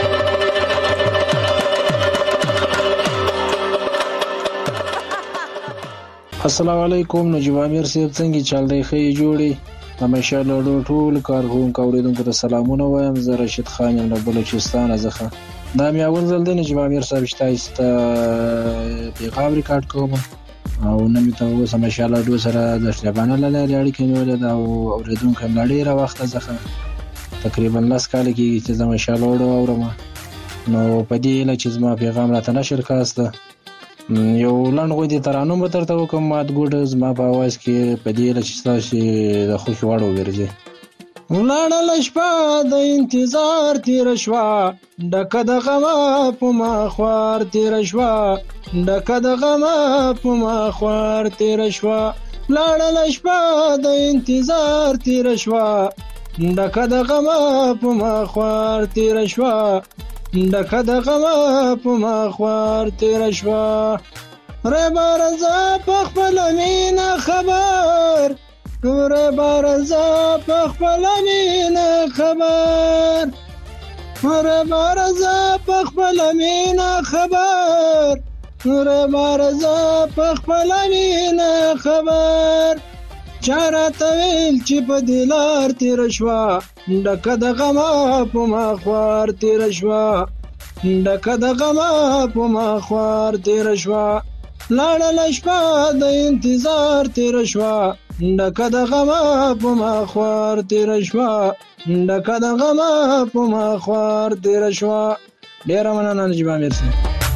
السلام علیکم. نجیب امیر صاحب څنګه چل دی؟ ښه جوړي؟ همیشه له ټول کارکونکو اوریدونکو ته سلامونه وایم. زه رشید خان یم له بلوچستان څخه. دا مې اول ځل دی نجیب امیر صاحب چې تاسو ته پیغام ریکارډ کوم او نن مې ته اوس همیشه له دوی سره د شتابانه له لارې اړیکې نیولې ده او اوریدونکو هم له ډېره وخته څخه تقریبا لس کاله کېږي چې زه همیشه له اورو اورم. نو په دې هیله چې زما پیغام راته نشر کاسته یو لنډ غوندې ترانم به درته وکړم مات ګوډ زما په اواز کې په دې هیله چې ستاسو د خوښې وړ وګرځي. ولاړله شپه د انتظار تېره شوه ډکه د غمه په ما خوار تېره شوه ډکه د غمه په ما خوار تېره شوه ولاړله شپه د انتظار تېره شوه ډکه د غمه په ما خوار تېره شوه ډکه د غمه په ما خوار تېره شوه ربار زه په خپله مینه خبر ربار زه په خپله مینه خبر ربار زه په خپله مینه خبر ربار زه په خپله مینه خبر چا راته ویل چې په دې لار تېره شوه ډکه د غمه په ما خوار تېره شوه ډکه د غمه په ما خوار تېره شوه لاړله شپه د انتظار تېره شوه ډکه د غمه په ما خوار تېره شوه ډکه د غمه په ما خوار تېره شوه. ډېره مننه نجیب امیر صاحب.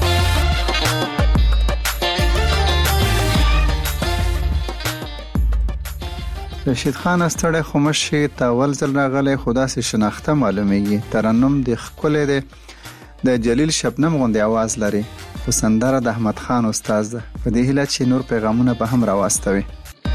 رشید خان ستړی خو مشي ته اول ځل راغلی خو داسې شناخته معلومیږي. ترنم د ښکلی دی د جلیل شبنم غوندې आवाज لري خو سندره د احمد خان استاد ده. په دې هیله چې نور پیغامونه به هم راواستوي.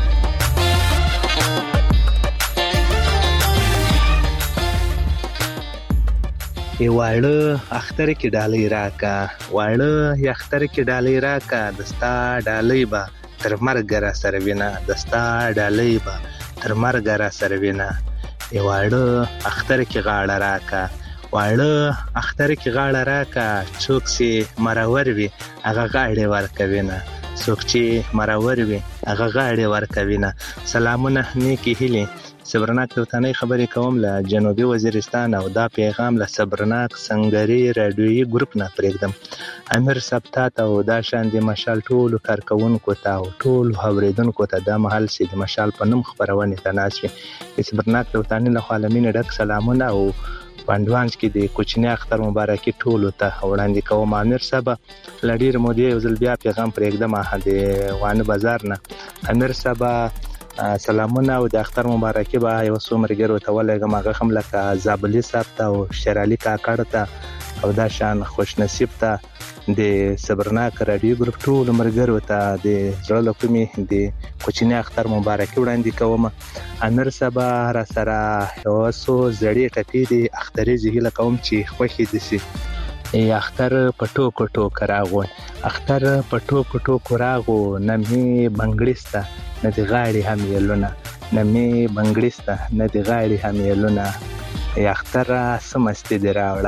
ای واړه اختر کې ډالۍ راکا واړه یا اختر کې ډالۍ راکا دستا ډالۍ با تر مرګ را سره وینا دستا ډالۍ با تر مرګ را سره وینا ای واړه اختر کې غاړه راکا واړه اختر کې غاړه راکا څوک سي مرور وي هغه غاړه ورکوي نه څوک چې مرور وي هغه غاړه ورکوي نه. سلامونه نیکی هیله صبرناک توتانی خبرې کوم له جنوبي وزیرستان او دا پیغام له صبرناک سنگري رادیويي ګروپ نه پرېږدم. امیر سبتات او دا شان د مشال ټولو کارکونکو ته او ټولو اوریدونکو ته دا محل سي د مشال په نوم خبرونه تناسي صبرناک توتانی له عالمین ډک سلامونه او پاندوانج کې د کوچنی اختر مبارکي ټولو ته وړاندې کوم. امیر صاحب لډیر مودې یو ځل بیا پیغام پرېږدم د وانه بازار نه. امیر صاحب سلامونه او د اختر مبارکي به یو څو مرګرو ته ولګم هغه هم لکه زابلی صاحب ته او شرالي کاکړ ته او دا شان خوش نصیب ته د صبرناک رادیو ګروپ ټول مرګرو ته د زړه له کومې د کوچنی اختر مبارکي وړاندې کوم. امیر صاحب را سره یو څو زړې ټپې د اخترې زهیله کوم چې خوښې دي سي ای اختر پټو کټو کراغو اختر پټو کټو کراغو نمې بنگړستا نه دی غاړي هم یلونه نمې بنگړستا نه دی غاړي هم یلونه ای اختر سمستې دی راوړه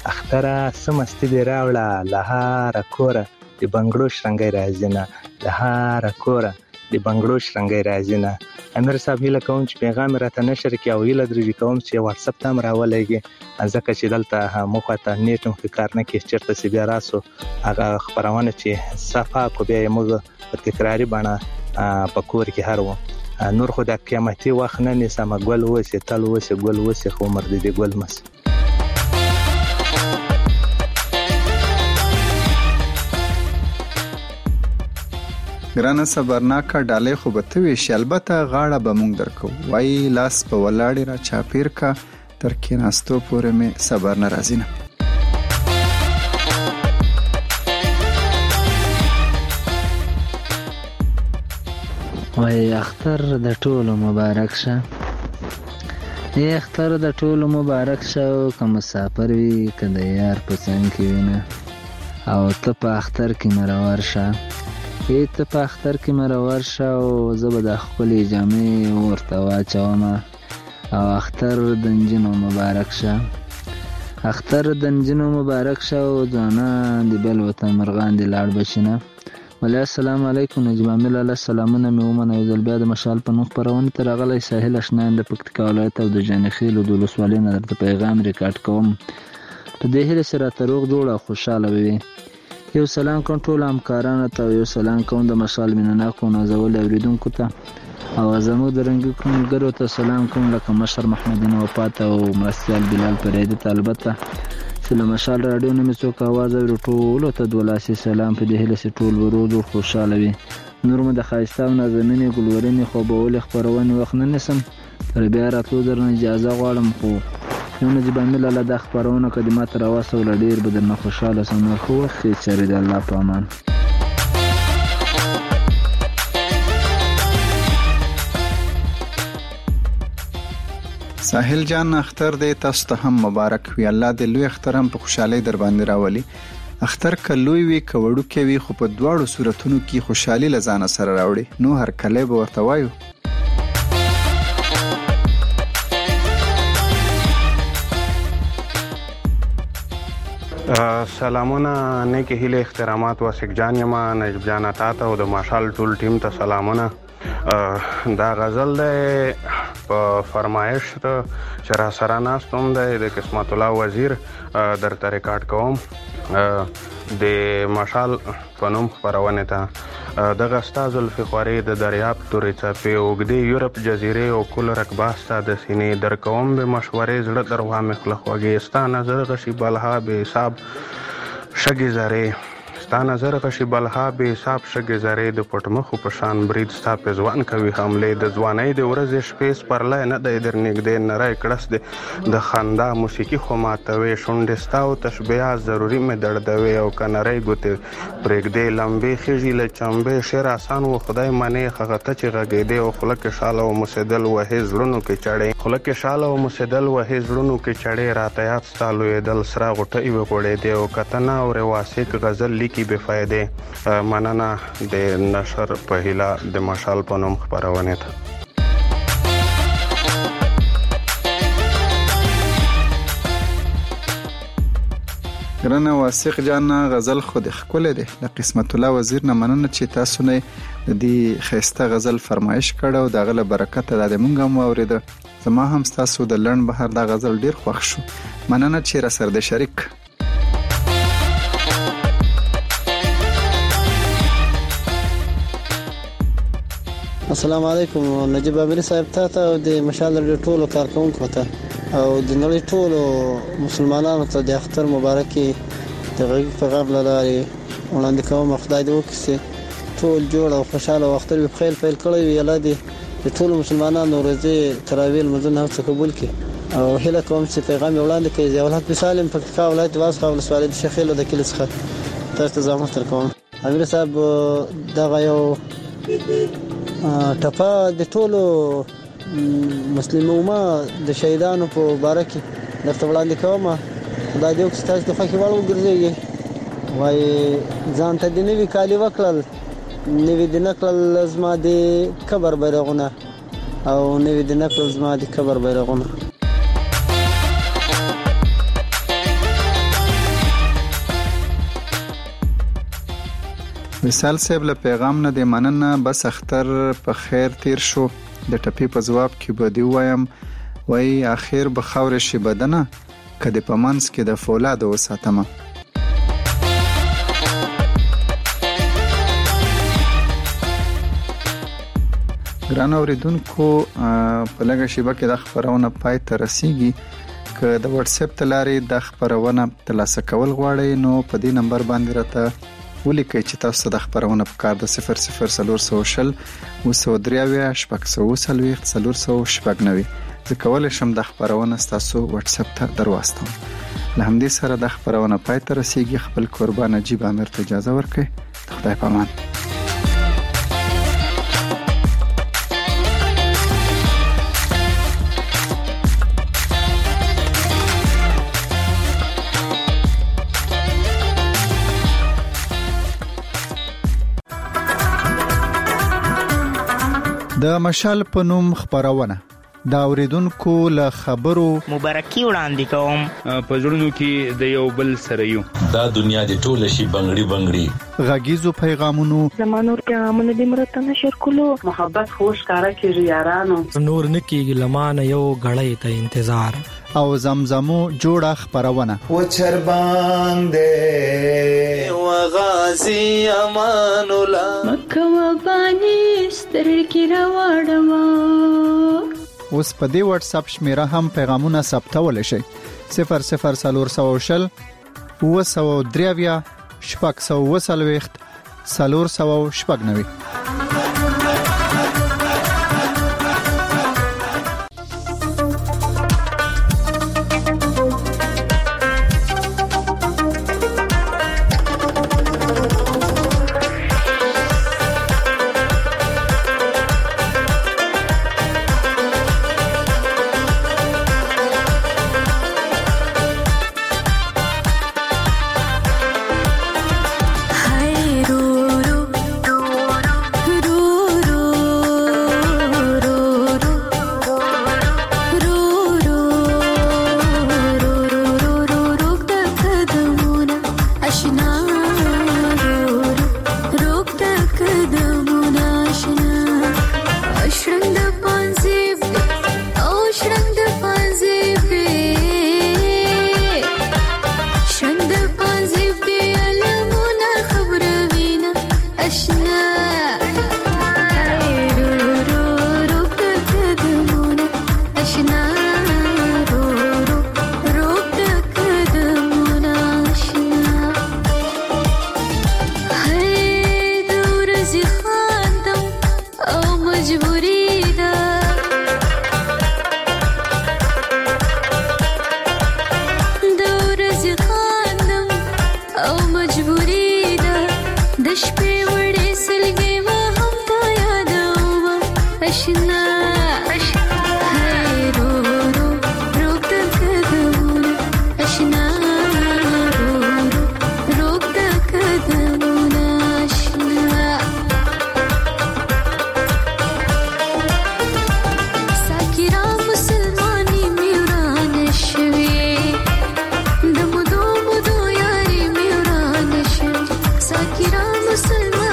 اختره سمستی دی راوړه له هره کوره د بنګړو شرنګی راځي نه له هره کوره د بنګړو شرنګی راځي نه. امیر صاحب هیله کوم چې پیغام راته نشر کړي او هیله درې کوم چې واتساپ ته هم راولېږي ځکه چې دلته موږ ته نیټ هم ښه کار نه کوي. چېرته چې بیا راسو هغه خپرونه چې صفا کو بیا یې موږ په تکراري بڼه په کور کې هر وو نور خو د قیامتي وخت نه نیسمه ګل اوسې تل اوسې ګل اوسې خو عمر دې ګل مس. ګرانه صبرناکه ډالۍ خو به ته ویشي البته غاړه به مونږ درکو وایي لاس په ولاړې را چاپیر کا تر کېناستو پورې مې صبر نه راځي نه. وای اختر د ټولو مبارک شه ای اختر د ټولو مبارک شه که مسافر وي که د یار په څنګ کې وینه او ته په اختر کې مرور شه ای ته په اختر کې مرور شه او زه به د ښکلې جامې ورته واچومه او اختر د نجونو مبارک شه اختر د نجونو مبارک شه او ځوانان د بل وطن مرغان دې لاړ بشي نه. ولی السلام علیکم نجیب امیر الله سلامونه مې ومنه یو ځل بیا د مشال په نوم خپرونې ته راغلی ساحل اشناین د پکتیکا ولایت او د جانخیلو د ولسوالۍ نه درته پیغام ریکارډ کوم په دې هیله چې راته روغ جوړ او خوشحاله به وي. یو سلام کوم ټولو همکارانو ته یو سلام کوم د مشال مینهناکو نازولو اورېدونکو ته او زموږ د رنګي ملګرو ته سلام کوم لکه مشر محمدین وفات او مرستیال بلال پریدي ته البته چې له مشال راډیو نه مې څوک اواز اوري ټولو ته دوه لاسي سلام په دې هیله چې ټول ورو خوشحاله وي. نور مو د ښایسته او نازنینې ګلورینې خوبولې خپرونې وخت نه نیسم تر بیا راتلو درنه اجازه غواړم خو نو نجیب امیر الله دا خپرونه که د ما ته راواستوله ډېر به درنه خوشحاله سم. نور ښه وخت ښې چارې د الله په امان. ساحل جان اختر دې تاسو ته هم مبارک وي. الله دې لوی اختر هم په خوشحالۍ در باندې راولي. اختر که لوی وي که وړوکی وي خو په دواړو صورتونو کې خوشحالي له ځانه سره راوړي. نو هر کلی به ورته وایو. سلامونه نیکې هیلې احترامات واسق جان یم نجیب جان تا ته او د ماشال ټول ټیم ته سلامونه. دا غزل دی په فرمایش چې را سره ناست هم دی د قسمت الله وزیر درته ریکارډ کوم د ماشال په نوم خپرونې ته. دغه ستا زلفې خوارې د دریاب تورې څپې اوږدې یورپ جزیرې او کل رقبه ستا د سینې درکوم به مشورې زړه در وامې خوله خوږې ستا نظر غشي بلها بې حساب شګې زرې ستا نظر غشي بلها بې حساب شګې زرې د پټمخو په شان برید ستا په ځوان کوي حملې د ځوانۍ د ورځې شپې سپرلی نه دی در نږدې نری کړس دی د خندا موسیقي خو ماتوي شونډې ستا او تشبیهات ضروري مې دردوي او که نری ګوتې پرېږدې لمبې خیږي له چمبې شعر اسان و خدای منې هغه ته چې غږېدې او خوله کې شاله او موسېدل وهې زړونو کې چړې خوله کې شاله او موسېدل وهې زړونو کې چړې راته یاد ستا لویېدل سره غوټۍ وغوړېدې او که ته نه اورې واسق غزل لیکي بې فایدې. مننه د نشر په هیله د مشال په نوم خپرونې ته. ګرانه واسق جان غزل خو د ښکلی دی. له قسمت الله وزیر نه مننه چې تاسو نه د دې ښایسته غزل فرمایش کړه او د هغه له برکته دا د مونږ هم واورېده. زما هم ستاسو د لنډ بهر دا غزل ډېر خوښ شو. مننه چې راسره د شریک. السلام علیکم نجیب امیر صاحب ته ته او د مشال د ټولو کارکونکو ته او د نړۍ ټولو مسلمانانو ته د اختر مبارکي د غږ پیغام لاره وړاندې کوم. خدای دې وکړي چې ټول جوړ او خوشاله او اختر په خیر پیل کړی وي. الله دې د ټولو مسلمانانو ورځې تراویح لمونځونه هم قبول کړي او هیله کوم چې پیغام وړاندې کړي. اولاد بسالم پکتیکا ولایت واسخه ولسوالۍ د شیخیلو د کلی څخه تاسو ته زحمت درکوم. امیر صاحب دغه یو ټپه د ټولو مسلمان امه د شهیدانو په باره کې درته وړاندې کوم. خدای دې وکړي تاسو د خوښې وړ وګرځئ. وایي ځان ته دې نوي کالي وکړل نوي دې نه کړل زما د قبر بیرغونه او نوي دې نه کړل زما د قبر بیرغونه. وصال صاحب له پیغام نه د مننه بس اختر په خیر تیر شو د ټپی په جواب کې به دی وایم وای اخر به خاور شي بدنه کده په منس کې د فولاد وساتمه ګران اوریدونکو په لږه شیبه کې د خبرونه پای ته رسیږي که د واتس اپ تلاري د خبرونه ترلاسه کول غواړئ نو په دې نمبر باندې راته ولیکئ چې تاسو د خبرونه په کار د صفر صفر صفر شل و دریا شپږ سوه څلوېښت څلور سوه شپږ نوي زه کولی شم د خبرونه ستاسو واتس اپ ته درواستم. له همدې سره د خبرونه پای ته رسیږي. خپل قربان نجیب امیر ته اجازه ورکړئ. خدای پامان. د مشال په نوم خبرونه دا اوریدونکو له خبرو مبارکي وړاندې کوم. په ژوندونو کې د یو بل سره یو دا دنیا د ټول شي بنگړي بنگړي غږیزو پیغامونو زمانور پیغامونه د مرته نشر کولو محبت خوش کارا کیږي یارانو نور نکیږي لمانه یو غړې ته انتظار او زمزمو جوړه خبرونه و چرباندې و غازی امان الله مکه و بانی سترګې راوړم. اوس په دې واتس اپ شمیره هم پیغامونه ثبتول شي. صفر صفر څلور سوه شل اوه سوه درې شپږ سوه څلوېښت څلور سوه شپږ نوي. Musulman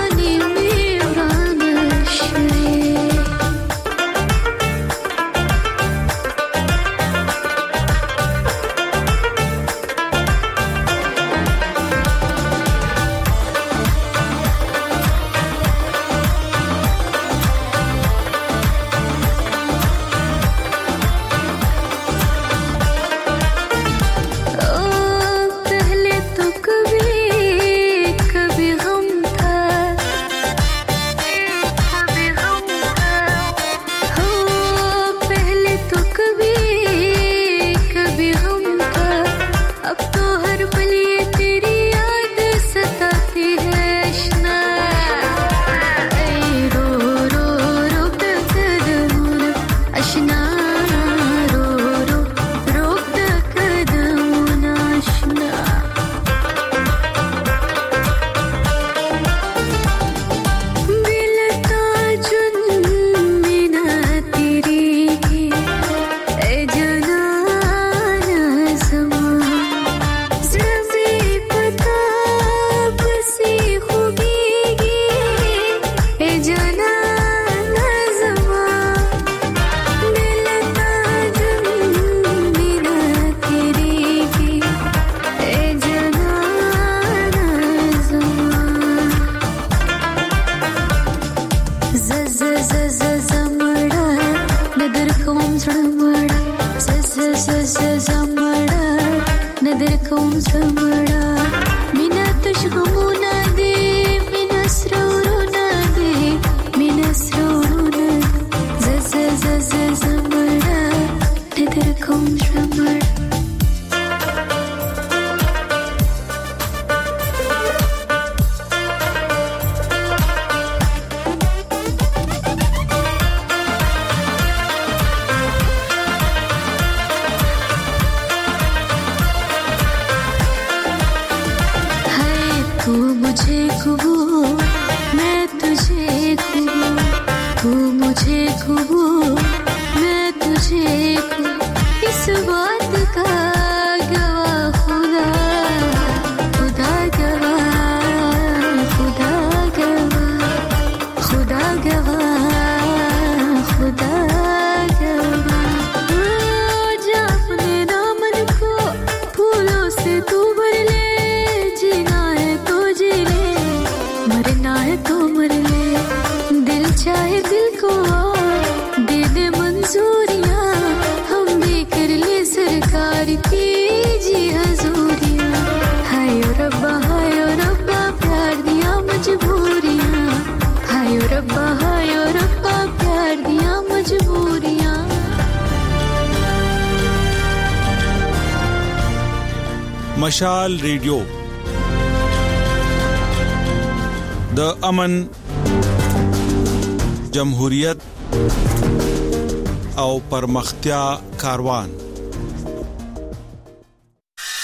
ندر کوم زمړه مینا تشغمونه دي مینا سرورونه دي مینا سرورونه ز ز ز ز زمړه ندر کوم زمړه مشال ریډیو د امن، جمهوریت او پرمختیا کاروان